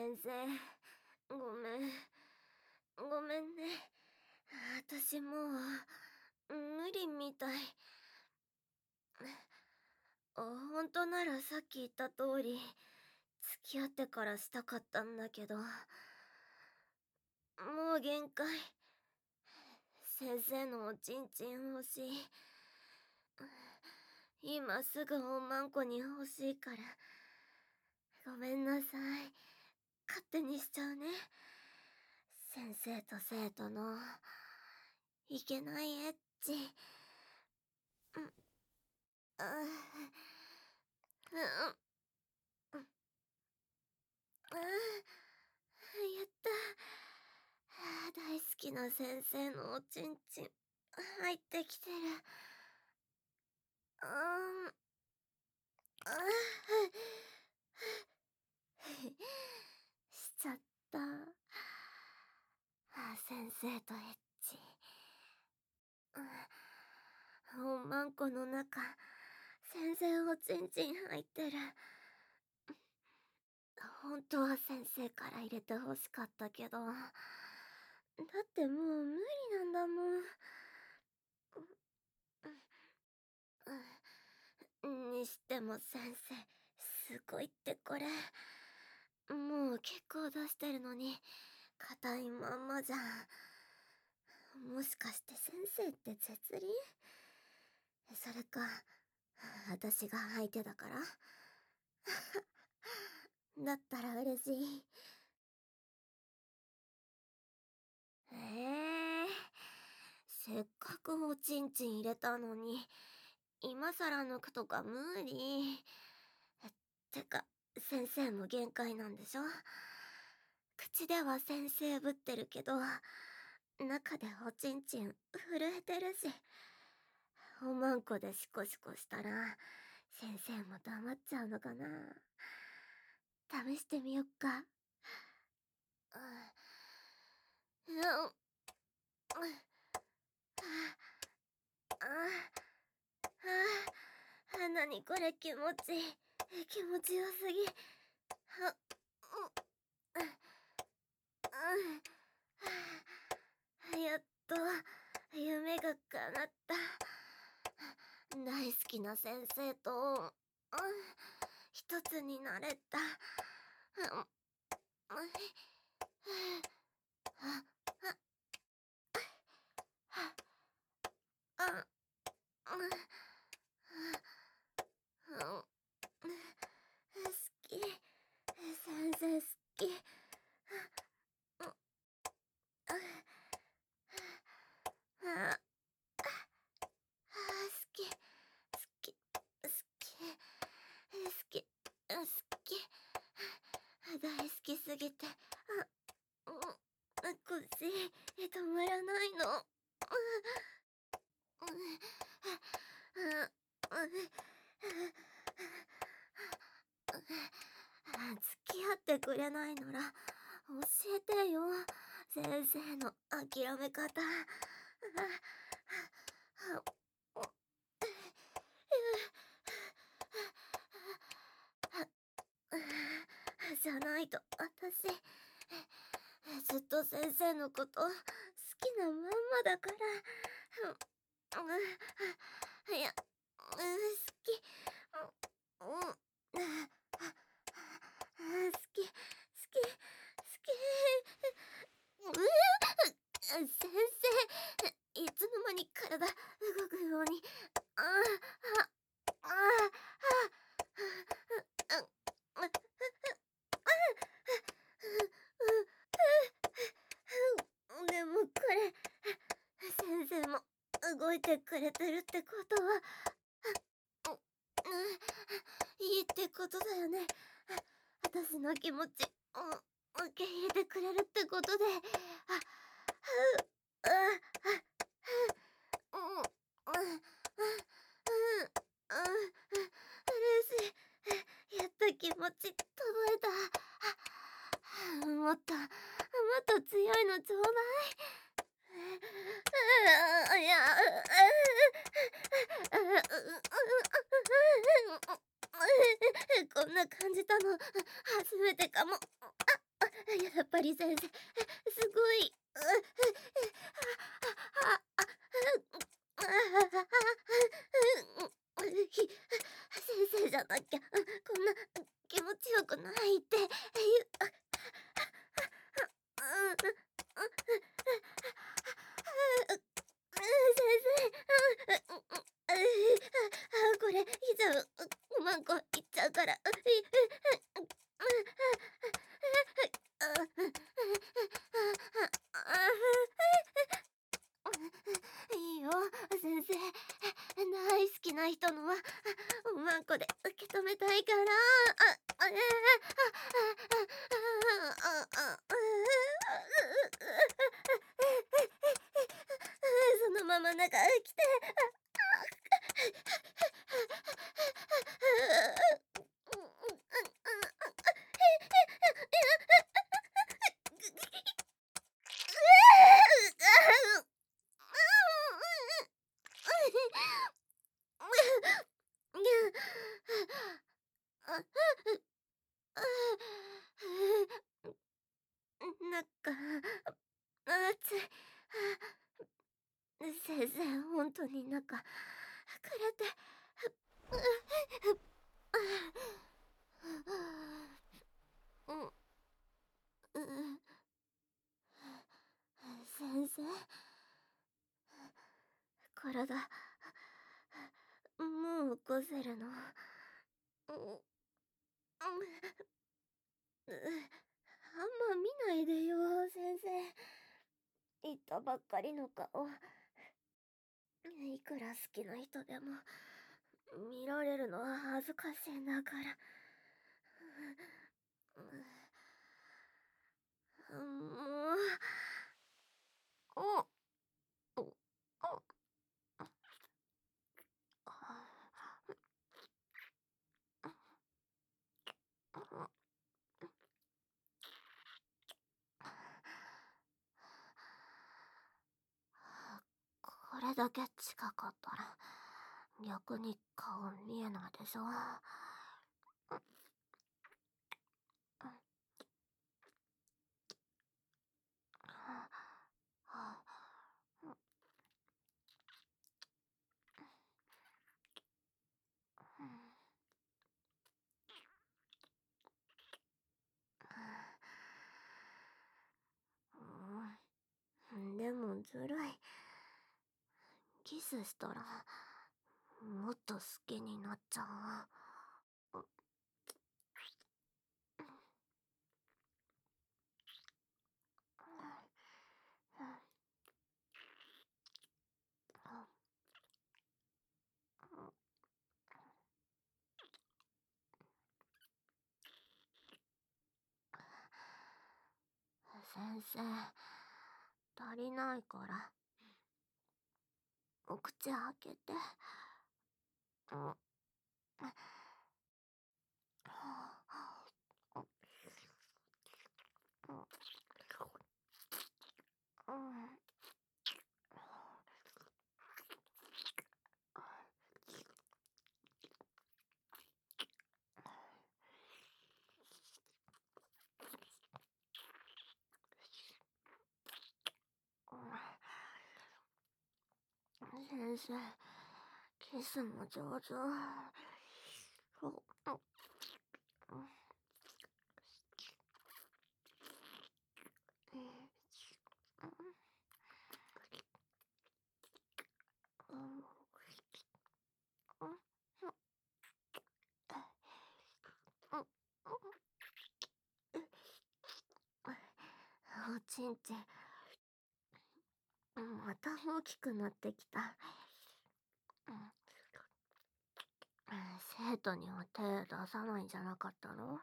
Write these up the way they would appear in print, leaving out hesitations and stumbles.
先生、ごめん。ごめんね。私もう、無理みたい。本当ならさっき言った通り、付き合ってからしたかったんだけど、もう限界。先生のおちんちん欲しい。今すぐおまんこに欲しいから。ごめんなさい。勝手にしちゃうね。先生と生徒のいけないエッチ。うん、あ、うん、あ、やった。大好きな先生のおちんちん入ってきてる。あ、しちゃった。先生とエッチ。おまんこの中、先生おちんちん入ってる。本当は先生から入れて欲しかったけど、だってもう無理なんだもん。にしても先生、すごいってこれ。もう結構出してるのに、硬いまんまじゃん。もしかして先生って絶倫？それか、私が相手だからだったら嬉しい。せっかくおちんちん入れたのに、今更抜くとか無理。てか、先生も限界なんでしょ？口では先生ぶってるけど、中でおちんちん震えてるし、おまんこでシコシコしたら、先生も黙っちゃうのかな。試してみよっか。うん、あなにこれ気持ちいい。気持ちよすぎ。は、やっと夢が叶った。大好きな先生と一つになれた。好き。先生好き。好き。好き。好き。好き。好き。大好きすぎて、腰止まらないの。付き合ってくれないなら教えてよ、先生の諦め方。じゃないと私ずっと先生のこと好きなまんまだから。いや、好き。好き、好き、好き。先生、いつの間に体動くように。でもこれ、先生も動いてくれてるってことは、いいってことだよね。私の気持ち、受け入れてくれるってことで、嬉しい。やっと気持ち届いた。もっと、もっと強いのちょうだい。いや、こんな感じたの初めてかも。 やっぱり先生、すごい。先生じゃなきゃ、こんな気持ちよくないって。これ以上、5万個いっちゃうから。いいよ、先生。大好きな人のは、マンコで受け止めたいから。そのまま中来て。なんか、熱い。先生、本当になんか、くれて。うん、先生、体、もう起こせるの？うん、あんま見ないでよ、先生。言ったばっかりの顔。いくら好きな人でも、見られるのは恥ずかしいんだから。もう、お、お、これだけ近かったら、逆に顔見えないでしょ。でもずるい。キスしたら、もっと好きになっちゃう。先生、足りないから、お口開けて。うん。先生、キスも上手。おちんちん、また大きくなってきた。生徒には手出さないんじゃなかったの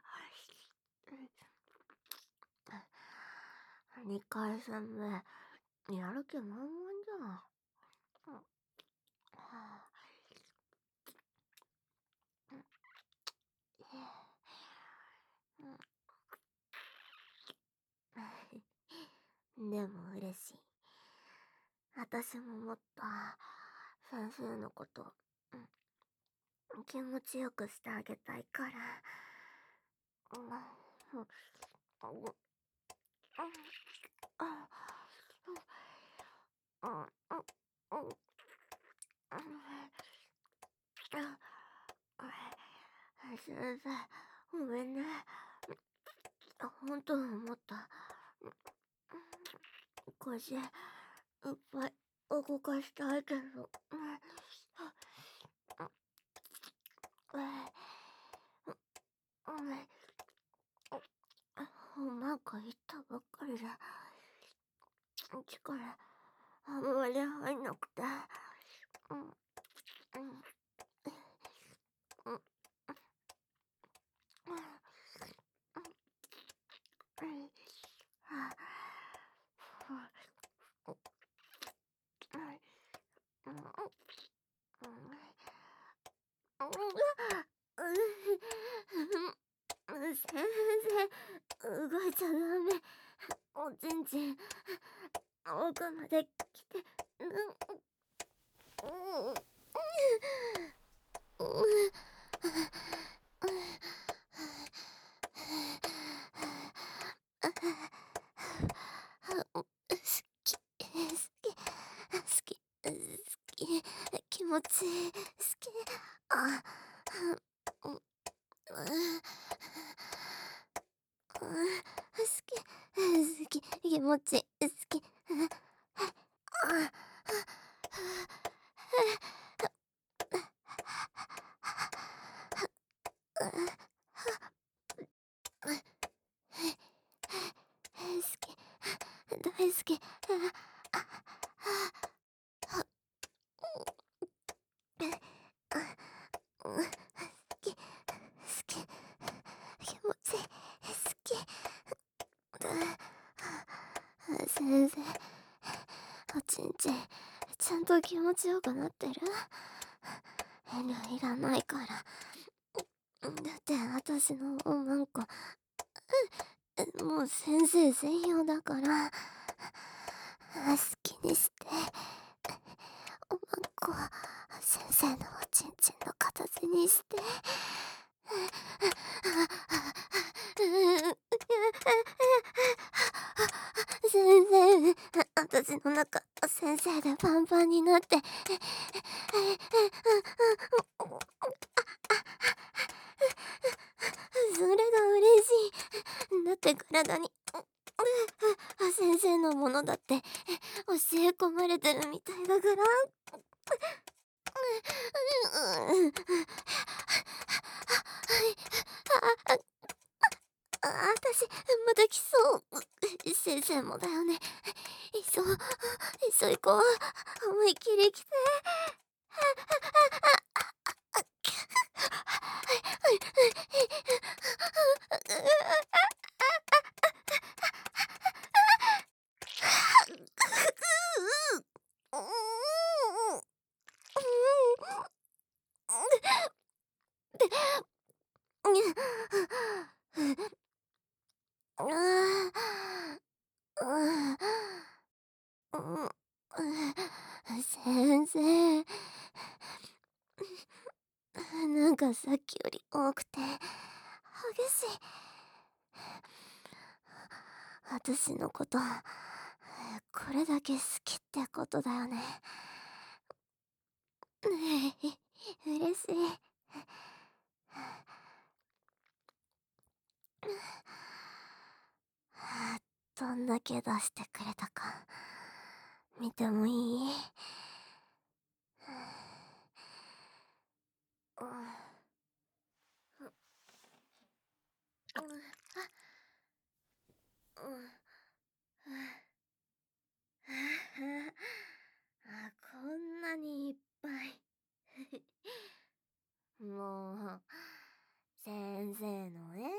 2回戦目、やる気満々じゃん。でも嬉しい。私ももっと先生のこと、気持ちよくしてあげたいから。 先生、ごめんね。本当思った。腰、いっぱい動かしたいけど。なんか言ったばっかりで、力あんまり入んなくて。うんうんうん先生、動いちゃダメ。おちんちん、奥まで来て。好き、好き、好き、気持ちいい、好き。あ、うん、好き、好き、気持ちいい、好き。あ、好き、大好き。好き、好き、気持ちいい、好き。先生、おちんちん、ちゃんと気持ちよくなってる？遠慮いらないから。だって私のおまんこ、もう先生専用だから、好きにして。おまんこは先生のおちんちんの形にして。先生、私の中、先生でパンパンになって。それが嬉しい。だって体に、先生のものだって教え込まれてるみたいだから。私、また来そう。先生もだよね。いっそ行こう。思いっきり来て。先生、なんかさっきより多くて激しい。私のことこれだけ好きってことだよね。嬉しい。どんだけ出してくれたか見てもいい？こんなにいっぱい。もう先生の演